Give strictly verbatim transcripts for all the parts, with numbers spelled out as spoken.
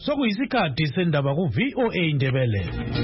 sokuyisikhathi sendaba ku V O A Indebele.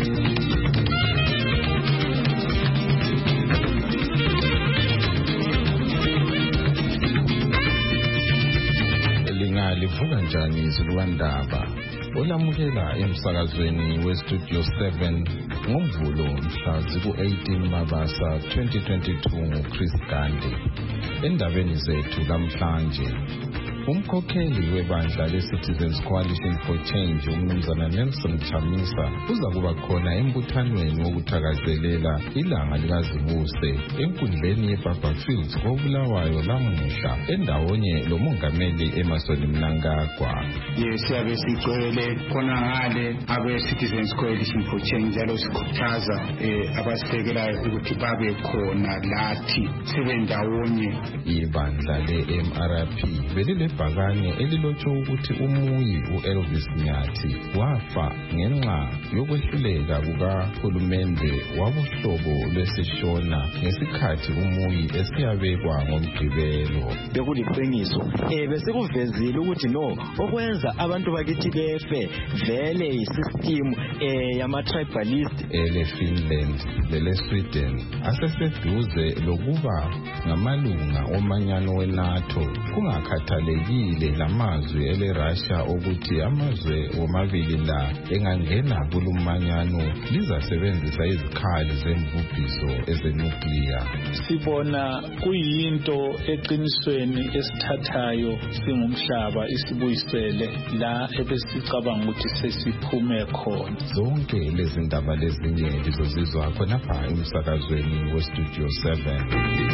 Livuka njani izilwandaba olamukela emsakazweni weStudio seven ngoMvulo mhla ziku-eighteen Mabasa twenty twenty-two nguChris Gandhi. Endabeni zethu namhlanje, umkhokheli webandla leCitizens Coalition for Change umnumzana Nelson Chamisa uza kuba khona embuthanweni wokuthakazelela ilanga likazibuse enkundleni yeBaba Fields koBulawayo lamuhla endawonye lomongameli Emmerson Mnangagwa. Yes, siyabe sigcwele khona ngale abe-Citizens Coalition for Change njalo sikhuthaza eh, abasisekelayo ukuthi babe khona lathi sibe ndawonye. Ibandla le-M R P belile ibhakane elilotshwe ukuthi umuyi u-Elvis Nyathi wafa ngenxa yokwehluleka kukahulumende wabuhlobo lwesishona ngesikhathi umuyi esiyabekwa ngomgqibelo. Bekuliqiniso eh besikuvezile ukuthi no okwenza abantu bakithi befe vele isystem eh yama tribalist ele Finland lele Sweden aseseduze lokuba ngamalunga omanyano weNATO kungakhathaleki lamazwi ele Russia ukuthi amazwe womabili la engangena kulumanyano lizasebenzisa izikhali zembubhiso ezenuclear. Sibona kuyinto eqinisweni esithathayo singumhlaba isibuyisele la ebesicabanga ukuthi sesiphume khona. Zonke lezi ndaba lezinye lizozizwa khona pha emsakazweni weStudio seven.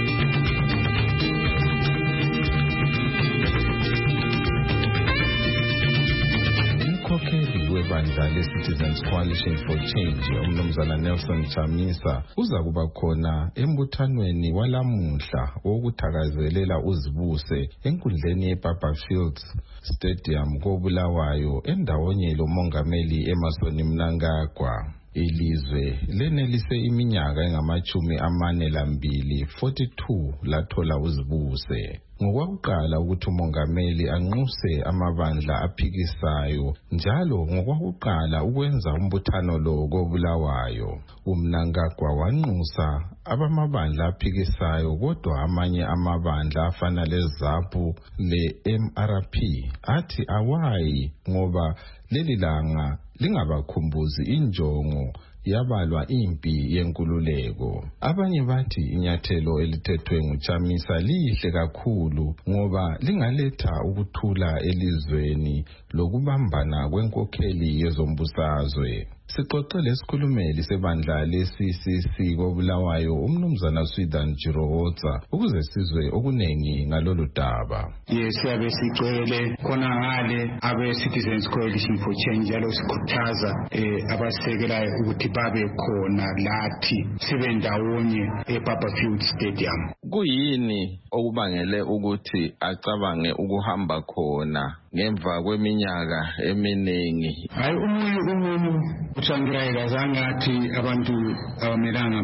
Webandla leCitizens Coalition for Change umnumzana Nelson Chamisa uza kuba khona embuthanweni walamuhla wokuthakazelela uzibuse enkundleni yeBaba Fields Stadium koBulawayo endawonye lomongameli Emmerson Mnangagwa. Ilizwe lenelise iminyaka engamachumi amane lambili forty-two lathola uzibuse. Ngokwakuqala ukuthi umongameli anxuse amabandla aphikisayo njalo ngokwakuqala ukwenza umbuthano lo koBulawayo. uMnangagwa wanxusa abamabandla aphikisayo kodwa amanye amabandla afana leZAPU le-M R P athi awayi ngoba leli langa lingabakhumbuzi injongo yabalwa impi yenkululeko. Abanye bathi inyathelo elithethwe nguChamisa lihle kakhulu ngoba lingaletha ukuthula elizweni lokubambana kwenkokheli yezombusazwe. Sixoxele isikhulumeli sebandla le-C C C koBulawayo umnumzana Swidan Jirowotsa ukuze sizwe okunengi ngalolu daba. Yes, siyabe sigcwele khona ngale abe-Citizens Coalition for Change njalo sikhuthaza eh, abasisekelayo ukuthi babe khona lathi sibe ndawonye eBaba Fields Stadium. Kuyini okubangele ukuthi acabange ukuhamba khona ngemva kweminyaka eminingi? Hayi umuntu umuntu uthangirayo kazange athi abantu abamelanga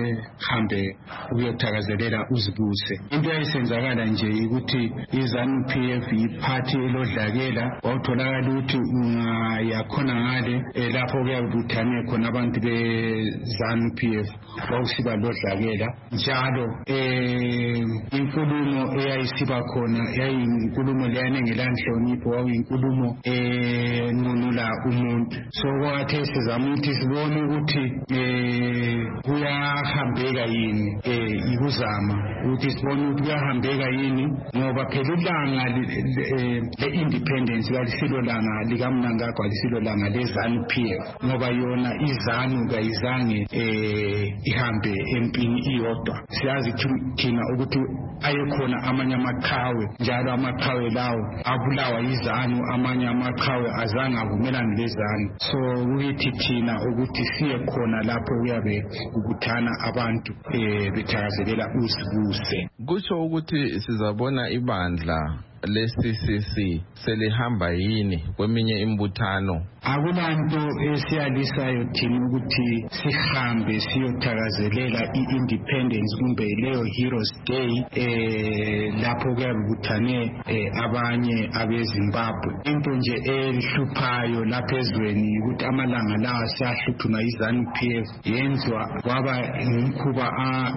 behambe ukuyothakazelela uzibuse. Into yayisenzakala nje ukuthi iZANU P F iphathi elodlakela wawutholakala ukuthi ungayakhona ngale lapho kuyabuthane khona abantu beZANU P F wawusiba lodlakela njalo eh inkulumo eyayisiba khona yayinkulumo leyane ngelandlonipho wayinkulumo eh nunula umuntu. So kwathe sizama ukuthi sibone ukuthi eh kuyahambeka yini eh ikuzama ukuthi sibone ukuthi kuyahambeka yini ngoba phela ilanga le-independence kalisilo langa likaMnangagwa lisilo langa leZANU P F ngoba yona iZANU kayizange eh ihambe empini iyodwa. Siyazi thina ukuthi ayekhona amanye amaqhawe njalo amaqhawe lawo abulawa iZANU amanye amaqhawe azange avumelane leZANU. So ukuthi thina ukuthi siye khona lapho kuyabe ukuthana abantu eh bethakazelela uzibuse. Kusho ukuthi sizabona ibandla le-C C C selihamba yini kweminye imbuthano? Akulanto esiyalisayo thina ukuthi sihambe siyothakazelela i-independence kumbe leyo Heroes Day eh lapho kuyabuthane abanye abeZimbabwe. Into nje elihluphayo lapha ezweni ukuthi amalanga lawa siyahluthuna iZANU-P F yenzwa kwaba ngumkhuba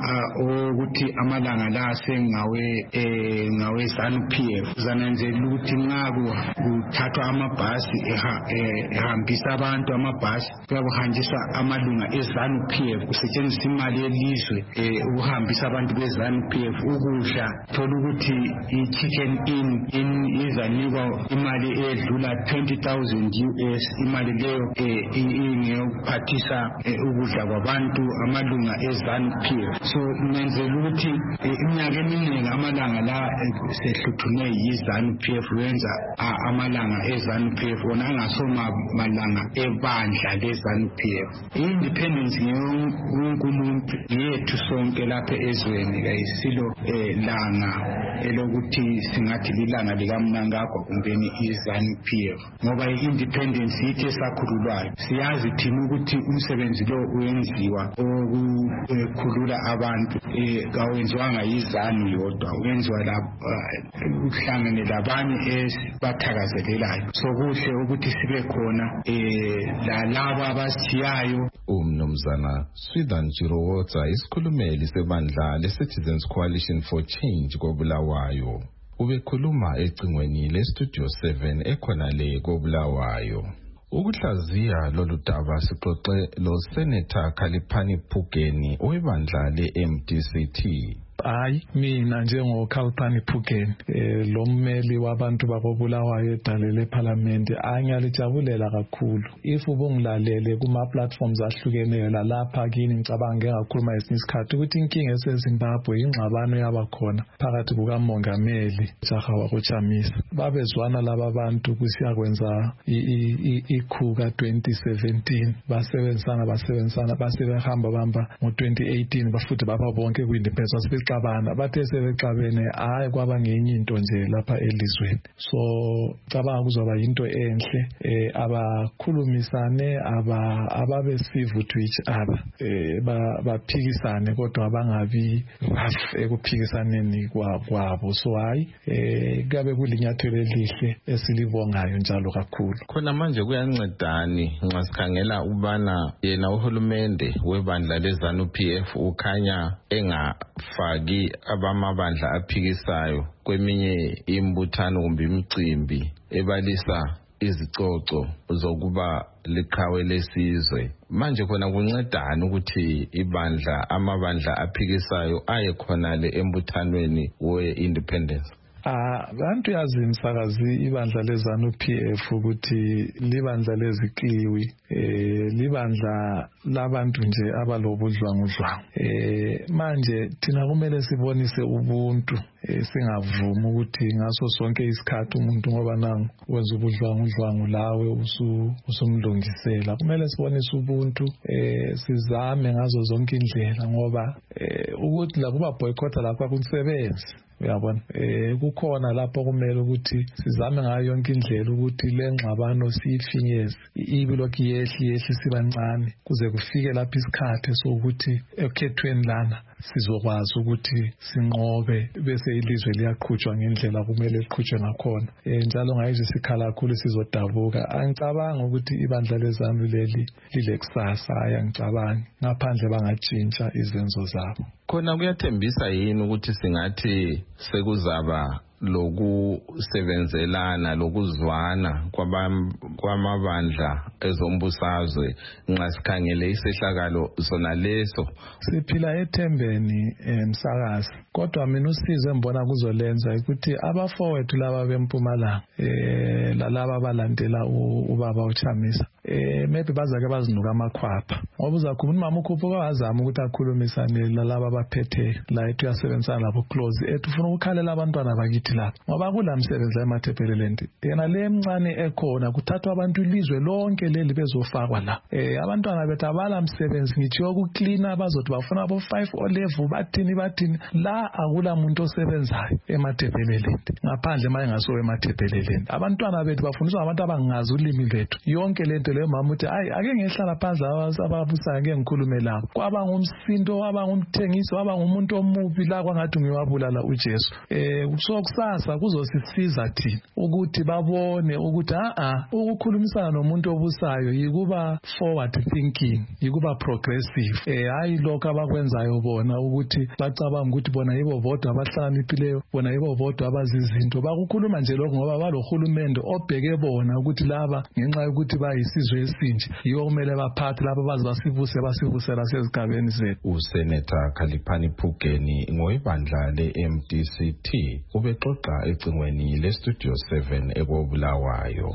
ukuthi amalanga lawa sengawe eh ngawe ZANU-P F. Zananzela ukuthi nxa kuthathwa amabhasi ehambisa abantu amabhasi kuyabuhanjiswa amalunga eZANU-P F kusetshenziswa imali yelizwe ukuhambisa abantu beZANU-P F ukudla thola ukuthi i-chicken in in izanikwa imali edlula twenty thousand U S imali leyo ingeyokuphathisa ukudla kwabantu amalunga eZANU-P F. So ngenzela ukuthi iminyaka eminingi amalanga la sehluthune yiZANU-P F wenza amalanga eZANU-P F wona angasoma malanga ebandla leZANU-P F. I-independence ngeyonkulunkulu yethu sonke lapha ezweni kayisilo langa elokuthi singathi lilanga likaMnangagwa kumbeni iZANU-P F ngoba i-independence yithi esakhululwayo. Siyazi thina ukuthi umsebenzi lo uyenziwa okukhulula abantu kawenziwanga yiZANU yodwa wenziwa lapho ukuhlangene labanye esibathakazelelayo. So kuhle ukuthi sibe khona lalabo abasiyayo. Umnumzana Swithan Jirowotsa isikhulumeli sebandla le-Citizens Coalition for Change koBulawayo ubekhuluma ecingweni le-Studio seven ekhona le koBulawayo. Ukuhlaziya lolu daba sixoxe lo Senator Khaliphani Phugeni owebandla le-M D C T. Hayi mina njengoKhaliphani Phugeni lo mmeli wabantu bakobulawayo edalele eParliament angiyalijabulela kakhulu. If ubungilalele kuma platforms ahlukeneyo lapha kini ngicabanga ngakhuluma esinye isikhathi ukuthi inkinga eseZimbabwe ingxabano yabakhona phakathi kukamongameli Jahawa koChamisa. Babezwana laba bantu kusiya kwenza ikhu ka twenty seventeen basebenzana basebenzana basebehamba bamba ngo twenty eighteen bafuthi baba bonke kuindependence xabana bathe sebexabene hayi kwaba ngenye into nje lapha elizweni. So cabanga kuzoba into enhle eh abakhulumisane aba ababe civil to each other eh baphikisane kodwa abangabi rough ekuphikisaneni kwabo. So hayi eh kabe kulinyathelo elihle esilibongayo njalo kakhulu. Khona manje kuyancedani nxa sikhangela ubana yena uhulumende webandla leZANU-P F ukhanya engafaki abamabandla aphikisayo kweminye imbuthano kumbe imicimbi ebalisa izicoco zokuba liqhawe lesizwe. Manje khona kuncedana ukuthi ibandla amabandla aphikisayo aye khona le embuthanweni we-independence. Abantu yazi msakazi ibandla leZANU-P F ukuthi libandla lezikliwi eh libandla labantu nje abalobudlwangudlwangu. Eh manje thina kumele sibonise ubuntu eh singavumi ukuthi ngaso sonke isikhathi umuntu ngoba nangu wenza ubudlwangudlwangu lawe usu usumlungisela. Kumele sibonise ubuntu eh sizame ngazo zonke indlela ngoba eh ukuthi la kuba boycott lapha kunsebenzi. Uyabona eh kukhona lapho kumele ukuthi sizame ngayo yonke indlela ukuthi le ngxabano siyifinyeze ibilokhu yehli yehli sibancane kuze kufike lapho isikhathi sokuthi ekhethweni lana sizokwazi ukuthi sinqobe bese ilizwe liyaqhutshwa ngendlela kumele liqhutshwe ngakhona. Eh njalo ngayije sikhala kakhulu sizodabuka. Angicabanga ukuthi ibandla leZANU leli lile kusasa ayangicabanga ngaphandle bangatshintsha izenzo zabo. Khona kuyathembisa yini ukuthi singathi sekuzaba lokusebenzelana lokuzwana kwamabandla ezombusazwe nxa sikhangele isehlakalo sona leso? Siphila ethembeni emsakazi kodwa mina usize mbona kuzolenza ukuthi abafowethu laba bempumalanga eh lalaba balandela ubaba uChamisa eh maybe bazake bazinuka amakhwapha ngoba uzakhuluma umama ukhuphuka wazama ukuthi akhulumisane lalabo abaphethe la ethu yasebenzana labo close ethu ufuna ukukhalela abantwana bakithi lapha ngoba kulamsebenzi eMathebeleland yena le emncane ekhona kuthathwa abantu ilizwe lonke leli bezofakwa la eh abantwana bethu abala msebenzi ngithi yokucleana bazothi bafuna abo five o level bathini bathini la akula muntu osebenzayo eMathebeleland ngaphandle maye ngaso eMathebeleland abantwana bethu bafundiswa abantu abangazi ulimi lwethu yonke lento leyo mama uthi hayi ake ngehlala phansi ababusayo ngeke ngikhulume labo kwaba ngumsindo waba ngumthengisi waba ngumuntu omubi la kwangathi ngiwabulala uJesu eh so kusasa kuzosisiza thina ukuthi babone ukuthi a a ukukhulumisana nomuntu obusayo yikuba forward thinking yikuba progressive eh hayi lokho abakwenzayo bona ukuthi bacabanga ukuthi bona yibo bodwa abahlakaniphile bona yibo bodwa abazizinto bakukhuluma nje lokho ngoba balohulumende obheke bona ukuthi laba ngenxa yokuthi bayisizwe esinje yiwo kumele baphathe laba bazi basivuse basivusela sezigabeni zethu. Usenator Khaliphani Phugeni ngoibandla le-M D C T ubexoxa ecingweni le-Studio seven ekobulawayo.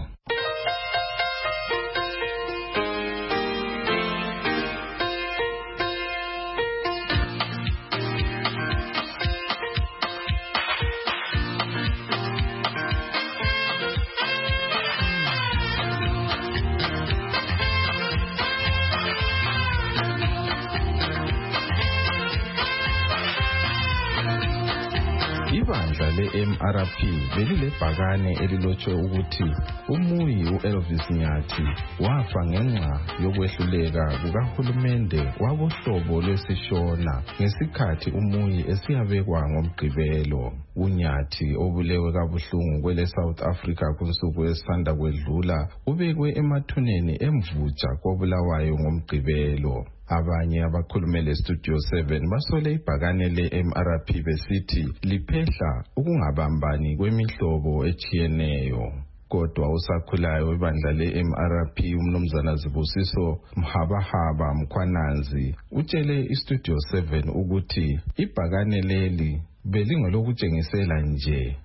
Ibandla le-M R P belilebhakane elilotshwe ukuthi umuyi u-Elvis Nyathi wafa ngenxa yokwehluleka kukahulumende wabohlobo lwesishona ngesikhathi umuyi esiyabekwa ngomgqibelo. uNyathi obulewe kabuhlungu kwele South Africa kunsuku esanda kwedlula ubekwe emathuneni emvuja kobulawayo ngomgqibelo. Abanye abakhulumele Studio seven basole ibhakane le-M R P besithi liphehla ukungabambani kwemihlobo echiyeneyo. Kodwa usakhulayo ibandla le-M R P umnumzana Zibusiso Mhabahaba Mkhwananzi utshele iStudio seven ukuthi ibhakane leli belingelokutshengisela nje.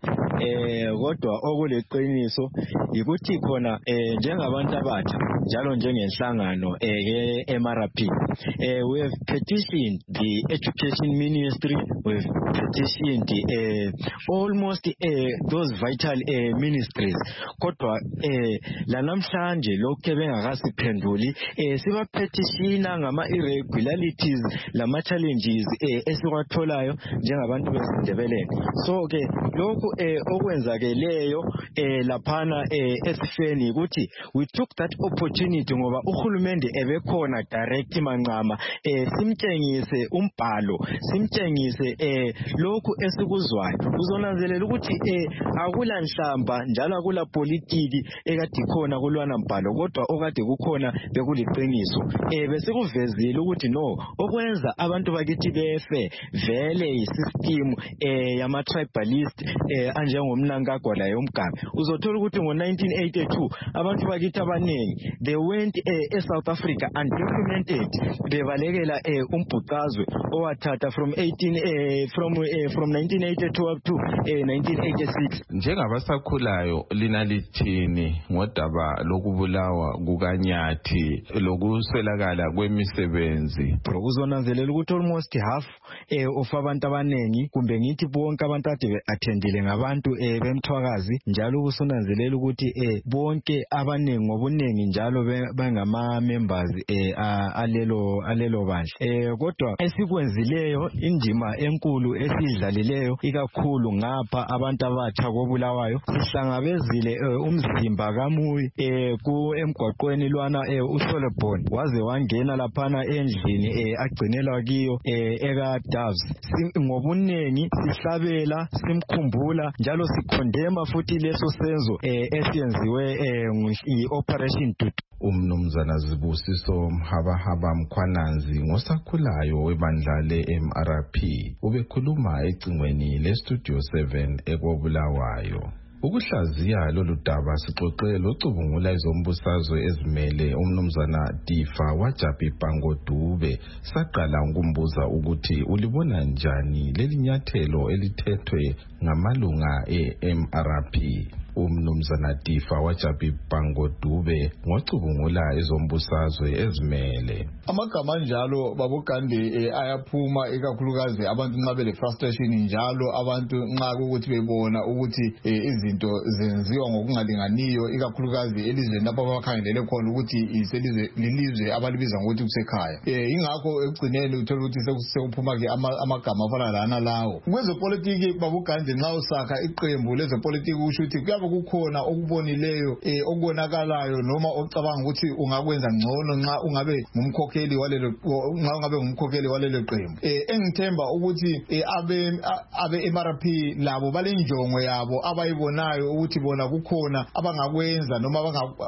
Eh kodwa okuleqiniso ukuthi khona eh njengabantu abatsha njalo njengenhlangano eh M R P eh we have petitioned the Education Ministry, we have petitioned eh almost eh those vital eh ministries kodwa eh la namhlanje lokho bengakasiphenduli eh siba petitiona ngama irregularities lama challenges eh esiwatholayo njengabantu besindebeleni. So ke lokho eh okwenzakeleyo eh laphana eh esifeni ukuthi we took that opportunity ngoba uhulumende ebekhona direct manqama eh simtshengise umbhalo simtshengise eh lokhu esikuzwayo uzonanzelela ukuthi eh akula nhlamba njalo akula politiki ekade khona kulwana mbhalo kodwa okade kukhona bekuliqiniso eh besikuvezile ukuthi no okwenza abantu bakithi befe vele isystem eh yama tribalist eh njengomnankagwa la yomgabe uzothola ukuthi ngo nineteen eighty-two abantu bakithi abanengi they went eh, e South Africa undocumented bebalekela eh, umbhuqazwe owathatha from eighteen eh, from eh, from nineteen eighty-two up to eh, nineteen eighty-six. Njengabasakhulayo lina lithini ngodaba lokubulawa kukaNyathi lokuswelakala kwemisebenzi? Uzonanzelela ukuthi almost half eh, of abantu abanengi kumbe ngithi bonke abantu ade attendile ngabantu eh, bemthwakazi njalo usonanzelela ukuthi eh, bonke abanengi ngobunengi njalo bangama members eh, alelo alelo bandla eh, kodwa esikwenzileyo indima enkulu esidlalileyo ikakhulu ngapha abantu abatsha kobulawayo sihlangabezile eh, umzimba kamuyi eh, ku emgwaqweni lwana eh, uSolomon waze wangena laphana endlini eh, agcinelwa kiyo eh, eka Doves ngobunengi sihlabela simkhumbula njalo sikhondema futhi leso senzo eh, esiyenziwe eh, i-operation Dudu. Umnumzana Zibusiso Mhabahaba Mkhwananzi ngosakhulayo webandla le-M R P ubekhuluma ecingweni le-Studio seven ekobulawayo. Ukuhlaziya lolu daba sixoxe locubungula izombusazwe ezimele umnumzana Difa waJapi Bangodube saqala ukumbuza ukuthi ulibona njani leli nyathelo elithethwe ngamalunga e-M R P. umnumzana Tifa waJabi Bangodube ngocubungula ezombusazwe ezimele. Amagama njalo babugande ayaphuma ikakhulukazi abantu nxa bele frustration njalo abantu nxa ukuthi bebona ukuthi izinto zenziwa ngokungalinganiyo ikakhulukazi elizweni lapho abakhangelele khona ukuthi iselizwe lilizwe abalibiza ngokuthi kusekhaya. Eh ingakho ekugcineni uthola ukuthi sekuphuma ke amagama afana lana lawo. Kwezepolitiki babugande nxa usakha iqembu lezepolitiki usho ukuthi kuyabe kukhona okubonileyo okubonakalayo noma ocabanga ukuthi ungakwenza ngcono nxa ungabe ngumkhokheli walelo nxa ungabe ngumkhokheli walelo qembu. Eh engithemba ukuthi abe abe M R P labo balenjongo yabo abayibonayo ukuthi bona kukhona abangakwenza noma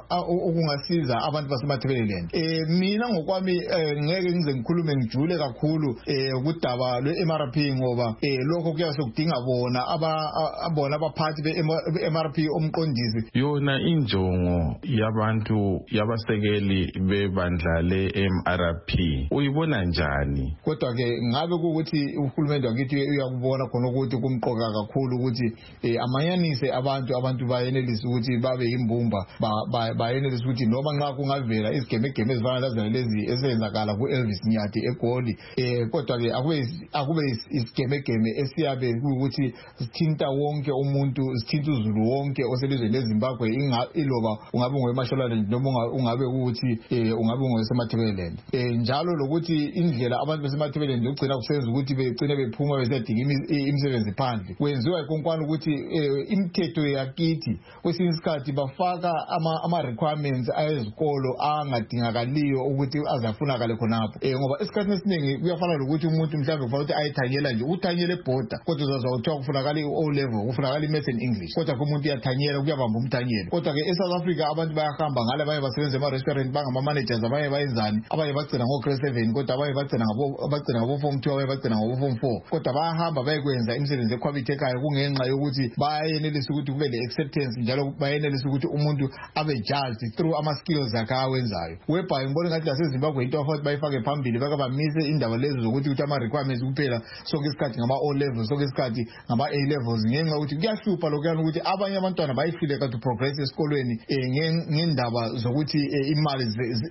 okungasiza abantu basemathebeleni. Eh mina ngokwami ngeke ngize ngikhulume ngijule kakhulu eh ukudaba lwe M R P ngoba eh lokho kuyasokudinga bona abona abaphathi be M R P omqondisi. Yona injongo yabantu yabasekeli bebandla le M R P uyibona njani? Kodwa ke ngabe ukuthi uhulumende wakithi uyakubona khona ukuthi kumqoka kakhulu ukuthi amanyanise abantu abantu bayenelisa ukuthi babe imbumba bayenelisa ukuthi noma nxa kungavela izigemegeme ezifana lezi ezenzakala ku Elvis Nyathi eGoli eh kodwa ke akube akube isigemegeme esiyabe ukuthi sithinta wonke umuntu sithinta uzulu wonke oselizweni leZimbabwe iloba ungabe ngoweMashonaland noma ungabe ukuthi ungabe ngowesemathebeleni. Eh njalo lokuthi indlela abantu besemathebeleni lokugcina kusenza ukuthi begcine bephuma besedinga imisebenzi phandle kwenziwa ikonkwana ukuthi imithetho yakithi kwesinye isikhathi bafaka ama ama requirements ayezikolo angadingakaliyo ukuthi azafunakale khonapho. Eh ngoba esikhathini esiningi kuyafana lokuthi umuntu mhlawumbe kufanele ukuthi ayithanyela nje uthanyele border kodwa uzazwa uthiwa kufunakala i-O level kufunakala i-Maths and English kodwa umuntu uyathanyela kuyabamba umthanyelo. Kodwa ke eSouth Africa abantu bayahamba ngale baye basebenza ema-restaurant bangama managers abaye bayenzani abaye bagcina ngo-grade seven kodwa abaye bagcina ngabo bagcina ngabo form two abaye bagcina ngabo form four kodwa bayahamba bayekwenza imisebenzi equality ekhaya kungenxa yokuthi bayenelisa ukuthi kube le acceptance njalo bayenelisa ukuthi umuntu abe judged through ama skills akhe awenzayo. Whereby ngibona ngathi laseZimbabwe into afathi bayifake phambili baka bamise indaba lezo zokuthi ukuthi ama requirements kuphela sonke isikhathi ngama O levels sonke isikhathi ngama A levels ngenxa ukuthi kuyahlupha lokuyana ukuthi abanye abantwana bayihluleka to progress esikolweni ngendaba zokuthi imali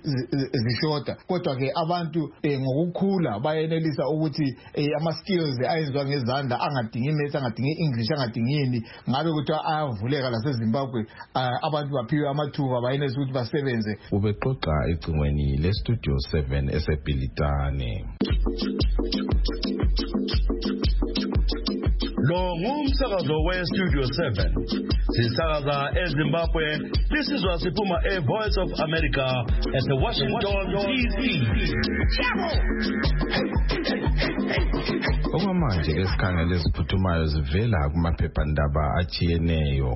zishota kodwa ke abantu ngokukhula bayenelisa ukuthi ama skills ayenziwa ngezandla angadingi maths angadingi English angadingini ngabe ukuthi ayavuleka laseZimbabwe abantu baphiwe amathuba bayenelisa ukuthi basebenze. Ubexoxa ecingweni le Studio seven eseBhilitane. Lo ngumsakazo we Studio seven. Sisakaza eZimbabwe. This is Wasiphuma a Voice of America at the Washington D C. Okwamanje lesikhangele esiphuthumayo zivela kumaphephandaba ajiyeneyo.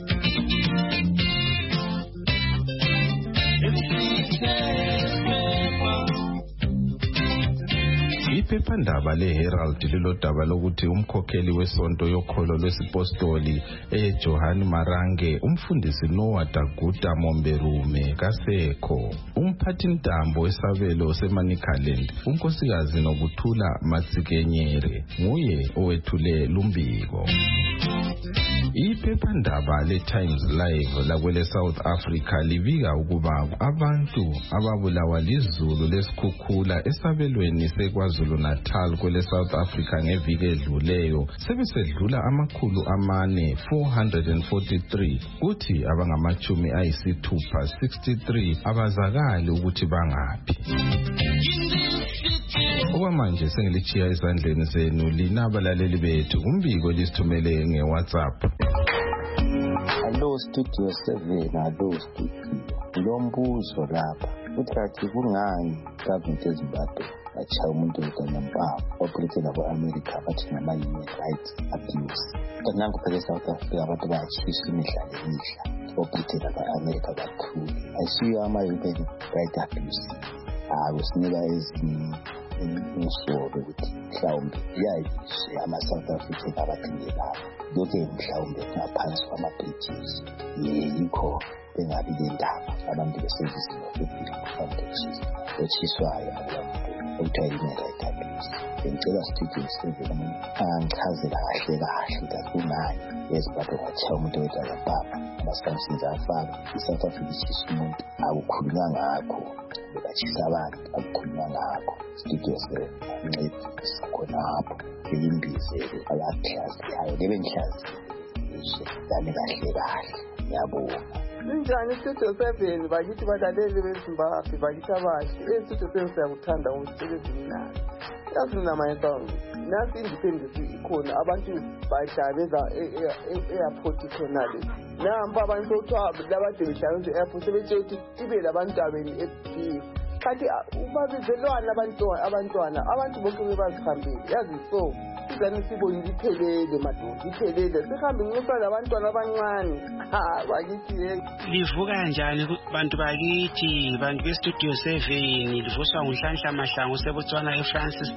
Iphephandaba leHerald lilodaba lokuthi umkhokheli wesonto yokholo lwesipostoli eJohani Marange umfundisi Noah Daguda Momberume kasekho. Umphathi ntambo wesabelo seManicaland unkosikazi Nokuthula Matsikenyere nguye owethule lumbiko. Iphephandaba leTimes Live lakwele South Africa libika ukuba abantu ababulawa lizulu lesikhukhula esabelweni seKwaZulu Natal kwele South Africa ngeviki edluleyo sebesedlula amakhulu amane four hundred forty-three kuthi abangamachumi ayisithupha sixty-three abazakali ukuthi bangaphi. Okwamanje sengilichiya izandleni zenu lina abalaleli bethu umbiko lisithumele ngeWhatsApp. Hello Studio seven, hello Studio. Lombuzo lapha. Uthi kungani government eZimbabwe acha umuntu wetanampawu ophethe labo America bathi ngama human rights abuse. Kanango phela South Africa abantu bayachisa imidlalo emihla ophethe labo America bakhulu. Ayisiyo ama human rights abuse. Ah usinika ezinye insuku ukuthi mhlawumbe yayise ama South Africa abaphinde labo lokho mhlawumbe ngaphansi kwama pages yikho bengabi lendaba abantu besevisi foundation echiswayo abantu ekuthiwa yi-right abuse. Bengicela Studio seven angichazela kahle kahle ukuthi kungani eZimbabwe kwathiwa umuntu oyedwa kababa ama-sanctions afaka i-South Africa ishisa umuntu akukhulunywa ngakho bebatshisa abantu akukhulunywa ngakho. Studio seven ancedisa khonapho beyimbizele abahlaziyayo lebengihlaziye dami kahle kahle. Ngiyabonga. Linjani Studio seven bakithi balaleli beZimbabwe bakithi abahle eStudio seven siyakuthanda umsebenzi mnandi. Yazi mina mayethu nasi independence ikhona abantu bahlabeza e-airport khona le namba abantu othiwa labade behlala e-airport sebetshela ukuthi ibe labantu abeni e-P kanti ubabizelwana abantwana abantwana abantu bonke bazihambile yazi so izani sibonye iphelele madoda iphelele sihambe ngosala abantwana abancane ha bakithi livuka kanjani bantu bakithi bantu beStudio seven livuswa nguNhlanhla Mahlangu seBotswana eFrancis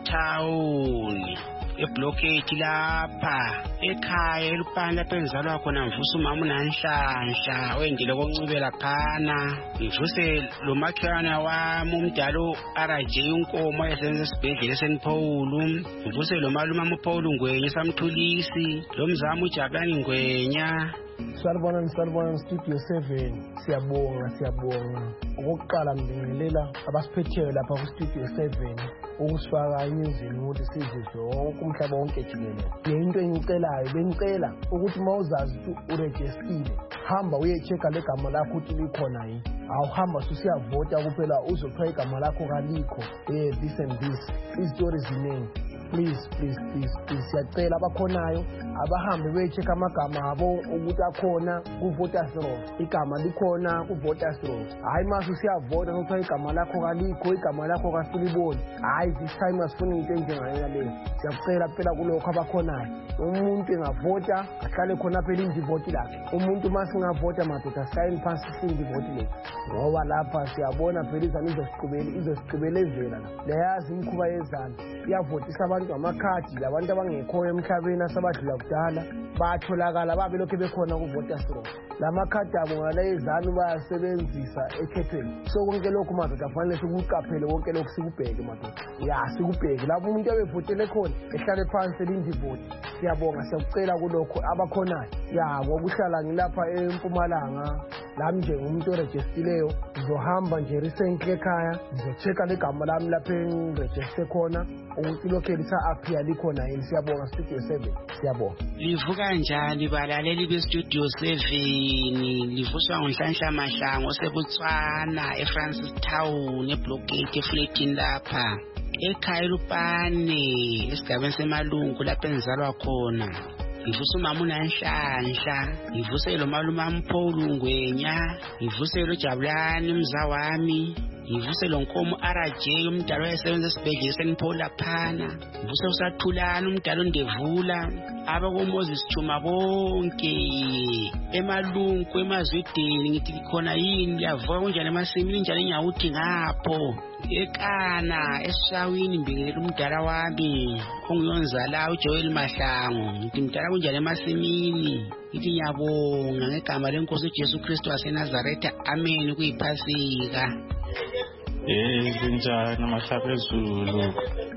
Town eblockade lapha ekhaya elupani lapho enzalwa khona mvusa umama uNanhlanhla wendile koncubela phana mvuse lo makhelwane wami umdalo R J unkomo esenze esibhedlela esenPaul mvuse lo malume uPaul Ngwenya samthulisi lo mzamo uJabulani Ngwenya. Salibona salibona Studio seven siyabonga siyabonga ukuqala ngibingelela abasiphetheyo lapha ku Studio seven ukusifaka imizini ukuthi sizizwe wonke umhlaba wonke jikelele. Into engicelayo bengicela ukuthi mawuzazi ukuthi uregistile hamba uye-check legama lakho ukuthi likhona yini. Awuhamba susiyavota kuphela uzothola igama lakho kalikho eh this and this izitori ziningi. Please please please please siyacela abakhonayo abahambe becheck amagama abo ukuthi akhona ku voters roll igama likhona ku voters roll. Hayi mase siyavota ukuthi igama lakho kalikho igama lakho kasiliboni. Hayi this time asifuna into enjengayo leyo. Siyacela phela kulokho abakhonayo umuntu engavota ahlale khona phela indivoti lakhe. Umuntu mase ngavota madoda sign phansi indivoti le ngoba lapha siyabona phela izani izosiqhubela izosiqhubelezela la leyazi imkhuba yezana iyavotisa abantu amakhadi labantu abangekhoyo emhlabeni asabadlula kudala batholakala babe lokho bekhona ku voters roll. Lamakhadi abo ngala ezanu bayasebenzisa ekhethweni so konke lokho madoda afanele sikuqaphele konke lokho sikubheke madoda ya sikubheke lapho umuntu abevotele khona ehlale phansi elindivoti. Siyabonga siyakucela kulokho abakhonayo ya ngokuhlala ngilapha eMpumalanga lami nje umuntu oregistileyo ngizohamba nje recently ekhaya ngizochecka legama lami lapha engiregister khona ukuthi lokho lisa-appear likhona yini. Siyabonga Studio seven siyabonga. Livuka kanjani balaleli beStudio seven livuswa nguNhlanhla Mahlangu seBotswana eFrancis Town eblockade eflatini lapha ekhaya elupane esigabeni semalungu lapho enzalwa khona. Ngivuse umama uNanhlanhla ngivuse lo malume uPaul Ngwenya ngivuse lo Jabulani umza wami ngivuse lo nkomo R J umdalo wayesebenza esibhedlela senPaul laphana ngivuse usathulana umdalo Ndevula abakoMoses Chuma bonke emalungu emazwidini ngithi khona yini yavuka kunjani emasimini njalo enyawuthi ngapho ekana esishawini mbingelela umdala wami ongiyonzala uJoel Mahlangu ngithi mdala kunjani emasimini ngithi ngiyabonga ngegama lenkosi uJesu Kristu waseNazaretha amen kuyiphasika. Eh kunjani amahlabezulu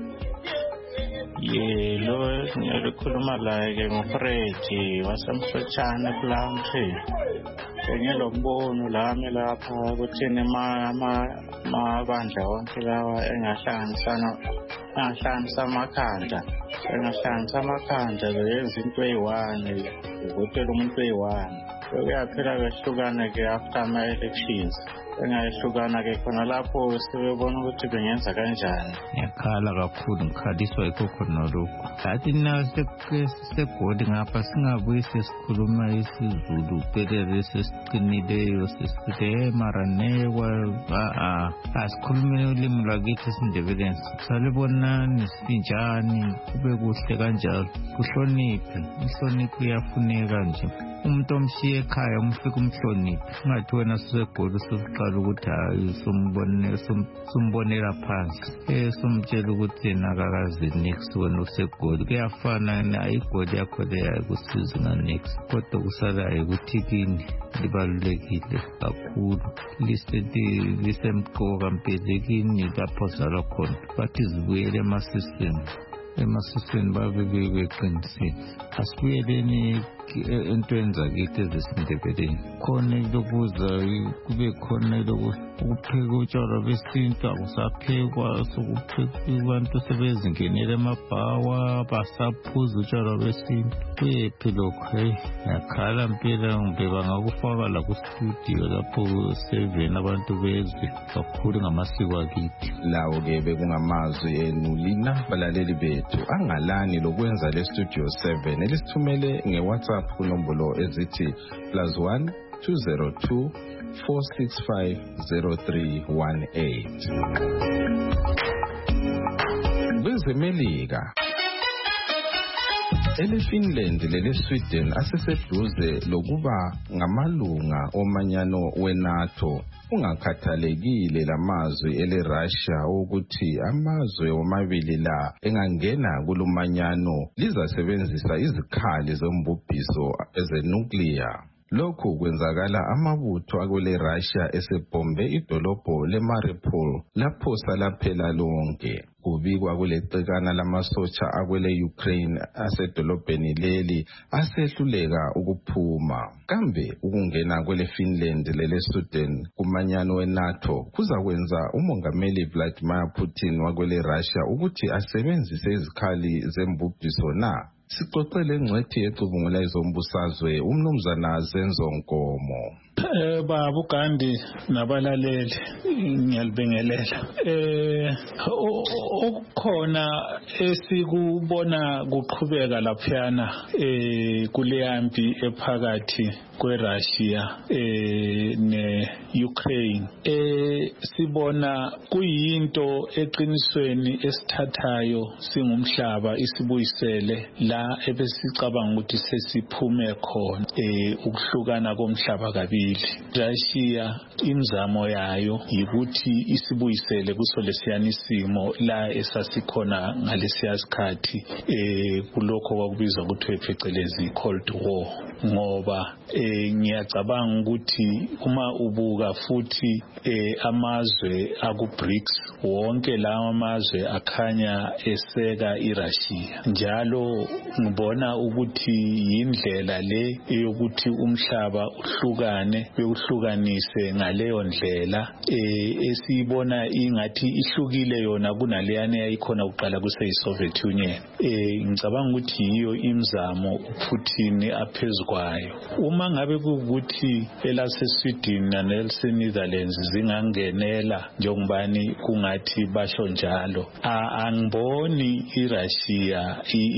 yelo ngiyalikhuluma la ke ngoFredi wasemhlotshana kulamhle ngelo mbono lami lapha ukuthi nema mabandla wonke lawa engahlanganisana engahlanganisa amakhanda engahlanganisa amakhanda yenza into eyi-one uvotela umuntu eyi-one kuyaphela kwehlukana ke after ama-elections engayehlukana ke khona lapho sebebona ukuthi bengenza kanjani. Ngiyakhala kakhulu ngikhaliswa yikho khona lokho ngathi na segodi ngapha singabuyi sesikhuluma isiZulu pelele sesiqinileyo sesithe mara nekwa a asikhulumeni ulimi lwakithi isiNdebeleni salibonani sinjani kube kuhle kanjalo kuhloniphe inhlonipho iyafuneka nje umuntu omshiye ekhaya umfika umhloniphe ungathi wena sisegodi usuqa uqala ukuthi hayi sombone sombonela phansi eh somtshela ukuthi yena akakazi next wena usegoli kuyafana na igoli yakho leya kusiza na next kodwa kusalayo ukuthi kini libalulekile kakhulu liseti lisemqoka mpelekini lapho zalwa khona bathi zibuyele emasisweni emasisweni babe beqinisile asibuyeleni entweni zakithi ezisindebeleni khona lokuza kube khona ukupheka utshwala besintu akusaphekwa sokupheka abantu sebezingenela emabhawa basaphuza utshwala besintu kuyephi lokho heyi ngiyakhala mpela ngibeka ngakufaka la kustudio lapho seven abantu bezwe kakhulu ngamasiko akithi lawo-ke bekungamazwi enu lina balaleli bethu angalani lokwenza le studio seven elisithumele nge-WhatsApp kunombolo ezithi plus one two zero two four six five zero three one eight. Kwezemelika ele-Finland lele-Sweden aseseduze lokuba ngamalunga omanyano we-NATO ungakhathalekile lamazwi ele-Russia ukuthi amazwe omabili la engangena kulumanyano lizasebenzisa izikhali zombubhiso ezenuclear. Lokhu kwenzakala amabutho akule Russia esebombe idolobho leMariupol lapho salaphela lonke. Kubikwa kulecikana lamasotsha akwele Ukraine asedolobheni leli asehluleka ukuphuma. Kambe ukungena kwele Finland lele Sweden kumanyano we-NATO kuzakwenza umongameli Vladimir Putin wakwele Russia ukuthi asebenzise izikhali zembubhiso na? Sixoxele ngcwethi yecubungula izombusazwe umnumzana Zenzo Nkomo. Eh baba uGandhi nabalaleli ngiyalibingelela eh okukhona esikubona kuqhubeka laphana eh kuleyampi ephakathi kweRussia eh neUkraine eh sibona kuyinto eqinisweni esithathayo singumhlaba isibuyisele la ebesicabanga ukuthi sesiphume khona eh ukuhlukana komhlaba kabili. Russia imzamo yayo yikuthi isibuyisele kuso lesiyana isimo la esasikhona ngalesiya sikhathi eh kulokho kwakubizwa ukuthi phecelezi Cold War ngoba eh ngiyacabanga ukuthi uma ubuka futhi eh amazwe aku BRICS wonke lawa amazwe akhanya eseka iRussia njalo ngibona ukuthi indlela le eyokuthi umhlaba uhlukane bekuhlukanise ngaleyo ndlela eh esibona ingathi ihlukile yona kunaleyana yayikhona uqala kuse Soviet Union eh ngicabanga ukuthi yiyo imzamo uPutin aphezukwayo uma ngabe kukuthi elase Sweden nelse Netherlands zingangenela njengobani kungathi basho njalo angiboni iRussia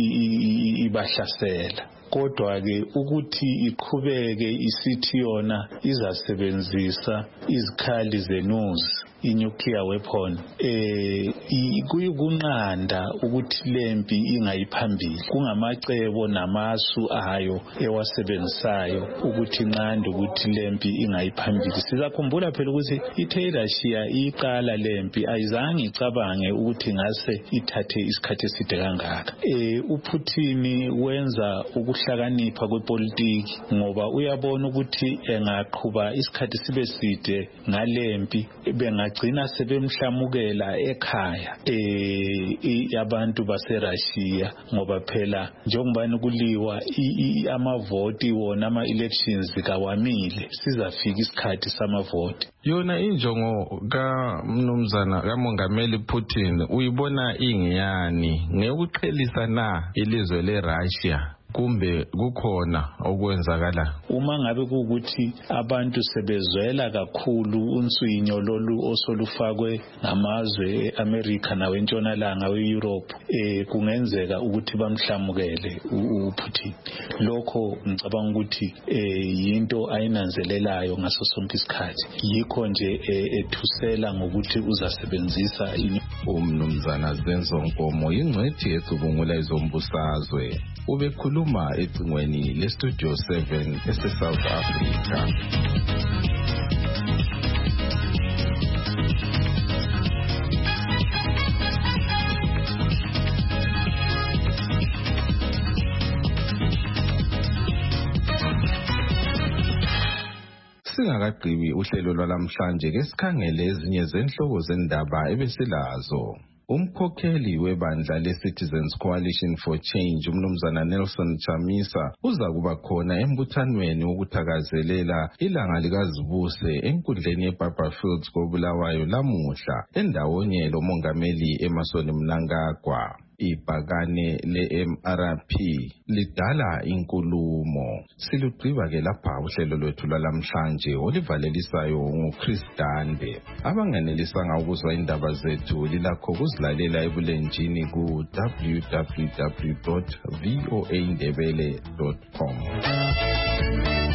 ibahlasela kodwa ke ukuthi iqhubeke isithi yona izasebenzisa izikhali zenuzi i-nuclear weapon eh kuyukunqanda ukuthi lempi ingayiphambili kungamacebo namasu ayo ewasebenzisayo ukuthi nqande ukuthi lempi ingayiphambili sizakhumbula phela ukuthi ithe Russia iqala lempi ayizange icabange ukuthi ngase ithathe isikhathi eside kangaka eh uPutin wenza ukuhlakanipha kwepolitiki ngoba uyabona ukuthi engaqhuba isikhathi sibe side ngalempi benga gcina sebemhlamukela ekhaya eh abantu baseRussia ngoba phela njengobani kuliwa amavoti wona ama elections kawamile sizafika isikhathi samavoti yona injongo kaMnumzana kaMongameli Putin uyibona ingiyani ngekuqhelisa na ilizwe leRussia kumbe kukhona okwenzakala uma ngabe kuukuthi abantu sebezwela kakhulu unswinyo lolu osolufakwe ngamazwe eAmerica nawentshonalanga weEurope eh kungenzeka ukuthi bamhlamukele uPutin lokho ngicabanga ukuthi eh yinto ayinanzelelayo ngaso sonke isikhathi yikho nje ethusela ngokuthi uzasebenzisa umnumzana Zenzo Nkomo ingcwethi yecubungula izombusazwe ubekhuluma ecingweni leStudio seven ese South Africa. Singakagqibi uhlelo lwalamhlanje ke sikhangele ezinye zenhloko zendaba ebesilazo. Umkhokheli webandla le-Citizens Coalition for Change umnumzana Nelson Chamisa uza kuba khona embuthanweni wokuthakazelela ilanga likazibuse enkundleni yeBarberfields koBulawayo lamuhla endawonye lomongameli Emmerson Mnangagwa. Ibhakane le-M R P lidala inkulumo. Silugqiba ke lapha uhlelo lwethu lwalamhlanje olivalelisayo nguChris Dande. Abanganelisanga ukuzwa indaba zethu lilakho kuzilalela ebulenjini ku w w w dot voa ndebele dot com.